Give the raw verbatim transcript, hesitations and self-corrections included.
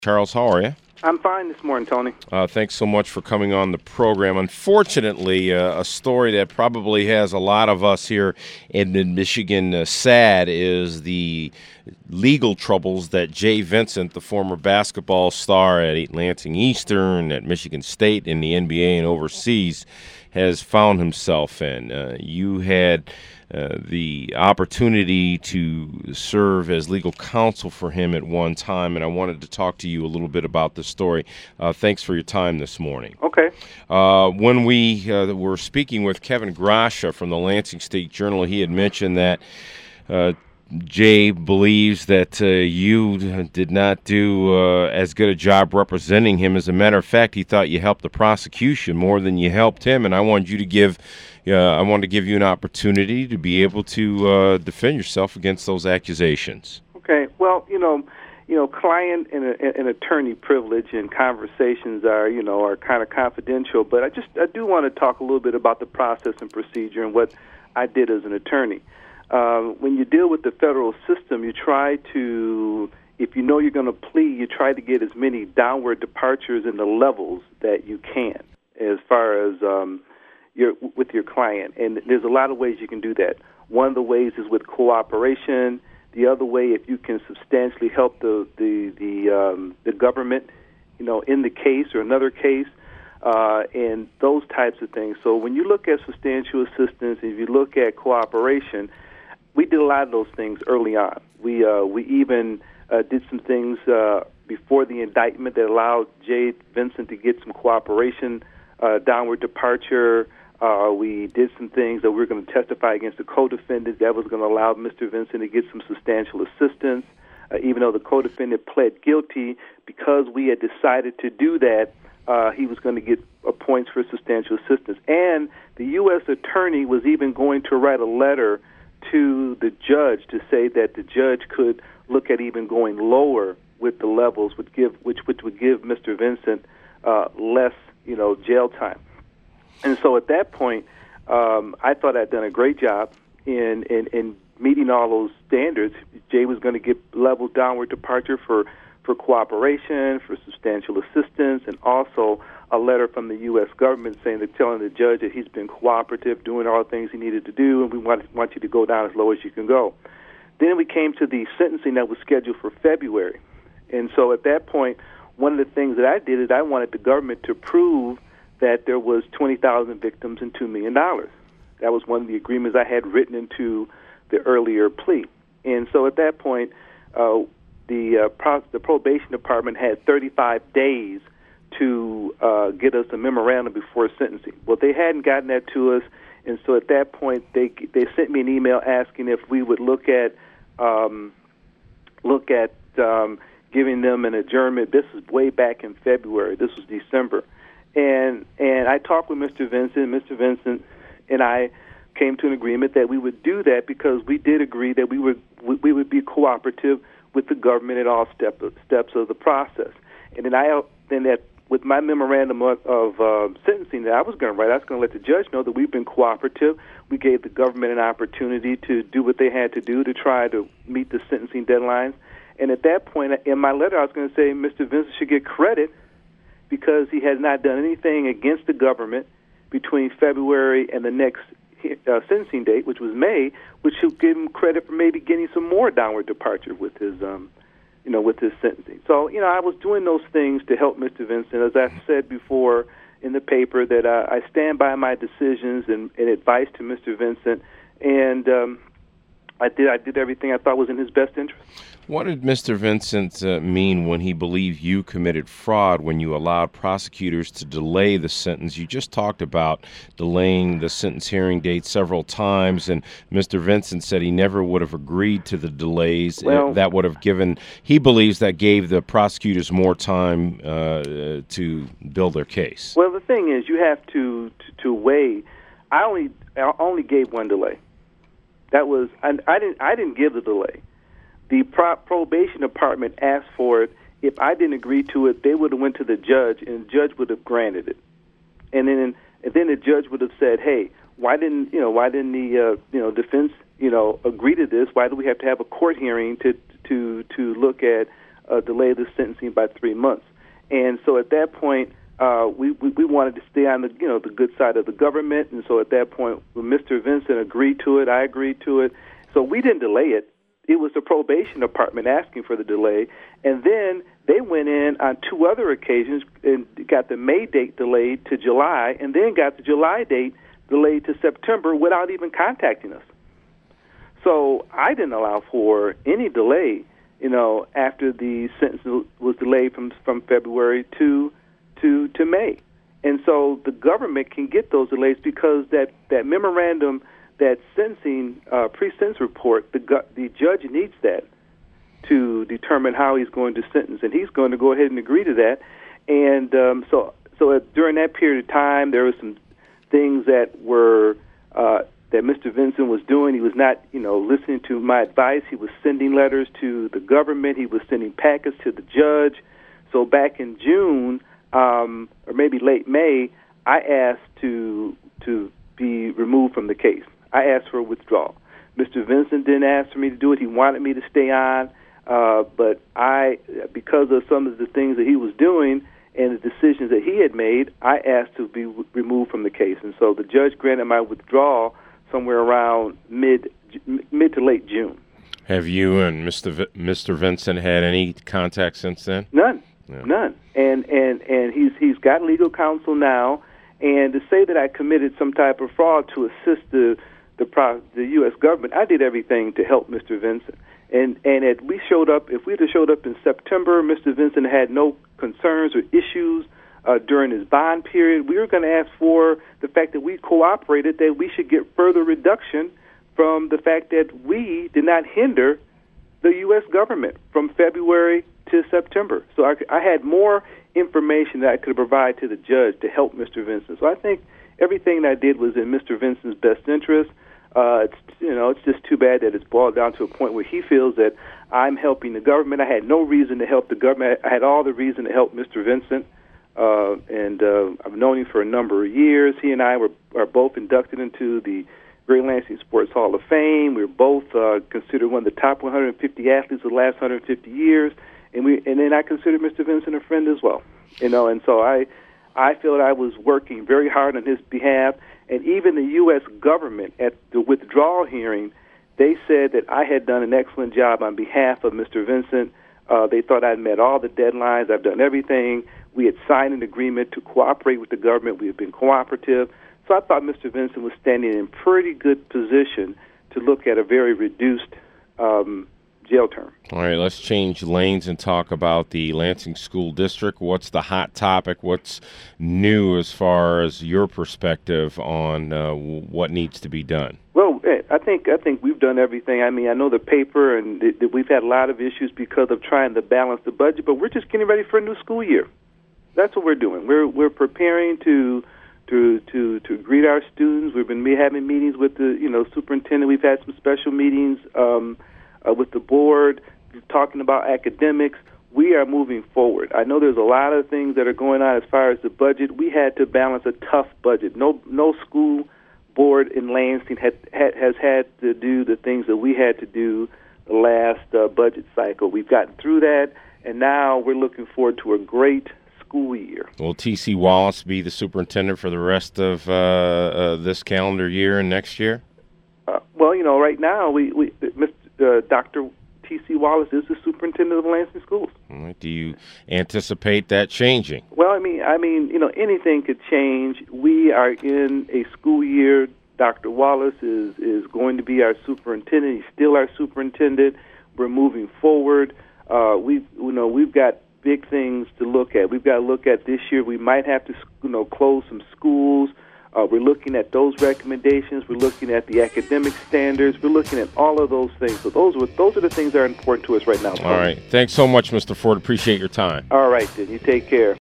Charles, how are you? I'm fine this morning, Tony. Uh, thanks so much for coming on the program. Unfortunately, uh, a story that probably has a lot of us here in Michigan uh, sad is the legal troubles that Jay Vincent, the former basketball star at Lansing Eastern, at Michigan State, in the N B A and overseas, has found himself in. Uh, you had uh, the opportunity to serve as legal counsel for him at one time, and I wanted to talk to you a little bit about this story. Uh, thanks for your time this morning. Okay. Uh, when we uh, were speaking with Kevin Grasha from the Lansing State Journal, he had mentioned that uh, Jay believes that uh, you did not do uh, as good a job representing him. As a matter of fact, he thought you helped the prosecution more than you helped him, and I wanted you to give, uh, I wanted to give you an opportunity to be able to uh, defend yourself against those accusations. Okay. Well, you know, you know, client and, and attorney privilege and conversations are, you know, are kind of confidential. But I just, I do want to talk a little bit about the process and procedure and what I did as an attorney. Uh, when you deal with the federal system, you try to, if you know you're going to plead, you try to get as many downward departures in the levels that you can as far as um, your with your client. And there's a lot of ways you can do that. One of the ways is with cooperation. The other way, if you can substantially help the the the, um, the government, you know, in the case or another case, uh, and those types of things. So when you look at substantial assistance, if you look at cooperation, we did a lot of those things early on. We uh, we even uh, did some things uh, before the indictment that allowed Jay Vincent to get some cooperation, uh, downward departure. Uh, we did some things that we were going to testify against the co-defendant that was going to allow Mister Vincent to get some substantial assistance, uh, even though the co-defendant pled guilty. Because we had decided to do that, uh, he was going to get uh, points for substantial assistance. And the U S attorney was even going to write a letter to the judge to say that the judge could look at even going lower with the levels, would give which which would give Mister Vincent uh, less, you know, jail time. And so at that point, um, I thought I'd done a great job in, in, in meeting all those standards. Jay was going to get level downward departure for, for cooperation, for substantial assistance, and also a letter from the U S government saying that telling the judge that he's been cooperative, doing all the things he needed to do, and we want, want you to go down as low as you can go. Then we came to the sentencing that was scheduled for February. And so at that point, one of the things that I did is I wanted the government to prove that there was twenty thousand victims and two million dollars. That was one of the agreements I had written into the earlier plea. And so at that point, uh, the, uh, pro- the probation department had thirty-five days to uh, get us a memorandum before sentencing. Well, they hadn't gotten that to us, and so at that point, they they sent me an email asking if we would look at um, look at um, giving them an adjournment. This is way back in February. This was December, and and I talked with Mister Vincent. Mister Vincent and I came to an agreement that we would do that because we did agree that we would we would be cooperative with the government at all step, steps of the process. And then I then that. With my memorandum of, of uh, sentencing that I was going to write, I was going to let the judge know that we've been cooperative. We gave the government an opportunity to do what they had to do to try to meet the sentencing deadlines. And at that point, in my letter, I was going to say Mister Vincent should get credit because he has not done anything against the government between February and the next uh, sentencing date, which was May, which should give him credit for maybe getting some more downward departure with his um, you know, with his sentencing. So, you know, I was doing those things to help Mister Vincent. As I said before in the paper, that uh, I stand by my decisions and, and advice to Mister Vincent, and um, I did I did everything I thought was in his best interest. What did Mister Vincent uh, mean when he believed you committed fraud when you allowed prosecutors to delay the sentence? You just talked about delaying the sentence hearing date several times, and Mister Vincent said he never would have agreed to the delays. Well, that would have given, he believes that gave the prosecutors more time uh, to build their case. Well, the thing is, you have to, to, to weigh. I only I only gave one delay. That was I, I didn't I didn't give the delay. The pro- probation department asked for it. If I didn't agree to it, they would have went to the judge, and the judge would have granted it. And then, and then the judge would have said, "Hey, why didn't you know? Why didn't the uh, you know defense you know agree to this? Why do we have to have a court hearing to to to look at uh, delay the sentencing by three months. And so at that point, uh, we, we we wanted to stay on the you know the good side of the government. And so at that point, when Mister Vinson agreed to it, I agreed to it. So we didn't delay it. It was the probation department asking for the delay. And then they went in on two other occasions and got the May date delayed to July, and then got the July date delayed to September without even contacting us. So I didn't allow for any delay, you know, after the sentence was delayed from from February to to to May. And so the government can get those delays because that, that memorandum, that sentencing uh, pre-sentence report, the gu- the judge needs that to determine how he's going to sentence, and he's going to go ahead and agree to that. And um, so so at, during that period of time, there were some things that were uh, that Mister Vinson was doing. He was not, you know, listening to my advice. He was sending letters to the government. He was sending packets to the judge. So back in June, um, or maybe late May, I asked to to be removed from the case. I asked for a withdrawal. Mister Vinson didn't ask for me to do it. He wanted me to stay on, uh, but I, because of some of the things that he was doing and the decisions that he had made, I asked to be w- removed from the case. And so the judge granted my withdrawal somewhere around mid mid to late June. Have you and Mister V- Mister Vinson had any contact since then? None, yeah. none. And and and he's he's got legal counsel now. And to say that I committed some type of fraud to assist the the, pro- the U S government, I did everything to help Mister Vinson. And and it, we showed up. If we had showed up in September, Mister Vinson had no concerns or issues uh, during his bond period. We were going to ask for the fact that we cooperated, that we should get further reduction from the fact that we did not hinder the U S government from February to September. So I, I had more information that I could provide to the judge to help Mister Vinson. So I think everything that I did was in Mister Vinson's best interest. Uh, it's you know it's just too bad that it's boiled down to a point where he feels that I'm helping the government. I had no reason to help the government. I had all the reason to help Mister Vinson, uh, and uh, I've known him for a number of years. He and I were are both inducted into the Great Lansing Sports Hall of Fame. We were both uh, considered one of the top one hundred fifty athletes of the last one hundred fifty years, and we and then I consider Mister Vinson a friend as well. You know, and so I I feel that I was working very hard on his behalf. And even the U S government at the withdrawal hearing, they said that I had done an excellent job on behalf of Mister Vinson. Uh, they thought I'd met all the deadlines. I've done everything. We had signed an agreement to cooperate with the government. We had been cooperative. So I thought Mister Vinson was standing in pretty good position to look at a very reduced um, jail term. All right, let's change lanes and talk about the Lansing School District. What's the hot topic? What's new as far as your perspective on uh, what needs to be done? Well, I think I think we've done everything. I mean, I know the paper, and th- th- we've had a lot of issues because of trying to balance the budget, but we're just getting ready for a new school year. That's what we're doing. We're we're preparing to to to to greet our students. We've been having meetings with the you know superintendent. We've had some special meetings um, uh, with the board, talking about academics. We are moving forward. I know there's a lot of things that are going on as far as the budget. We had to balance a tough budget. No no school board in Lansing had, had, has had to do the things that we had to do the last uh, budget cycle. We've gotten through that, and now we're looking forward to a great school year. Will T C. Wallace be the superintendent for the rest of uh, uh, this calendar year and next year? Uh, well, you know, right now, we, we Mister Uh, Doctor T C. Wallace is the superintendent of Lansing schools. All right. Do you anticipate that changing? Well, I mean, I mean, you know, anything could change. We are in a school year. Doctor Wallace is is going to be our superintendent. He's still our superintendent. We're moving forward. Uh, we, you know, we've got big things to look at. We've got to look at this year. We might have to, you know, close some schools. Uh, we're looking at those recommendations. We're looking at the academic standards. We're looking at all of those things. So those are those are the things that are important to us right now. All right. Thanks so much, Mister Ford. Appreciate your time. All right, then. You take care.